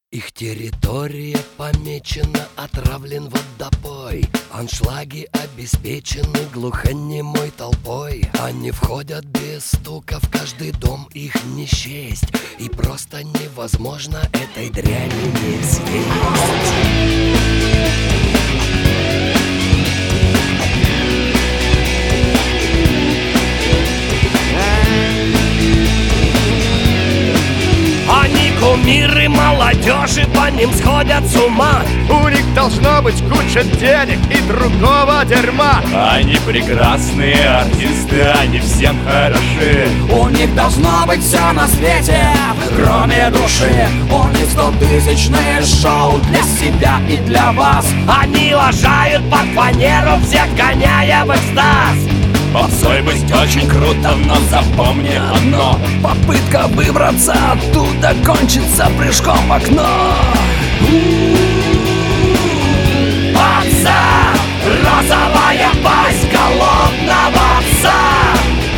Их территория помечена, отравлен водопой. Аншлаги обеспечены глухонемой толпой. Они входят без стука, в каждый дом их не счесть. И просто невозможно этой дряни не съесть. Кумиры молодежи, по ним сходят с ума. У них должно быть куча денег и другого дерьма. Они прекрасные артисты, они всем хороши. У них должно быть все на свете, кроме души. У них 100-тысячные шоу для себя и для вас. Они лажают под фанеру, всех гоняя в экстаз. Попсой быть очень круто, но запомни одно: попытка выбраться оттуда кончится прыжком в окно. Попса, розовая пасть голодного пса.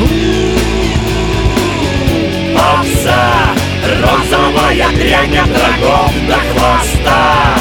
Попса, розовая дрянь от рогов до хвоста.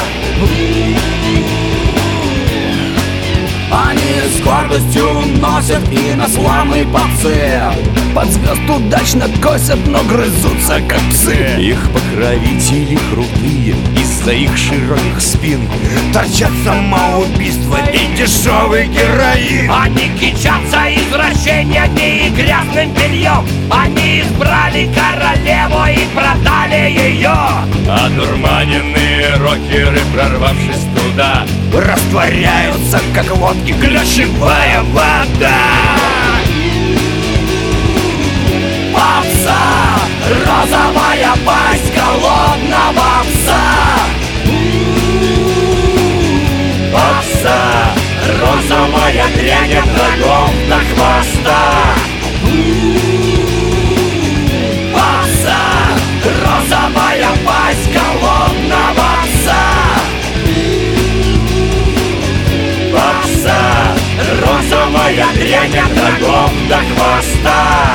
Они с гордостью носят имя славной попсы. Под звезд удачно косят, но грызутся как псы. Их покровители крутые, из-за их широких спин торчат самоубийство и дешевый героин. Они кичатся извращениями и грязным бельем. Они избрали королеву и продали ее. Одурманенные рокеры, прорвавшись туда, растворяются, как водки ключевая вода. Попса, розовая пасть голодного пса. Попса, розовая дрянь от рогов до хвоста. Попса, розовая пасть голодного пса. Попса, розовая дрянь от рогов до хвоста.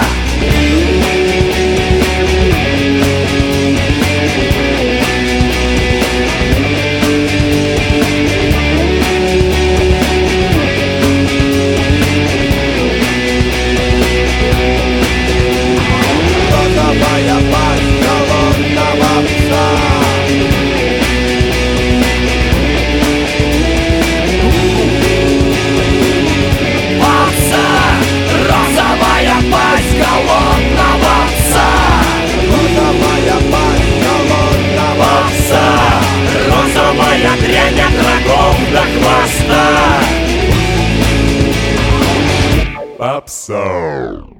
Дрянь от рогов до хвоста. Попса.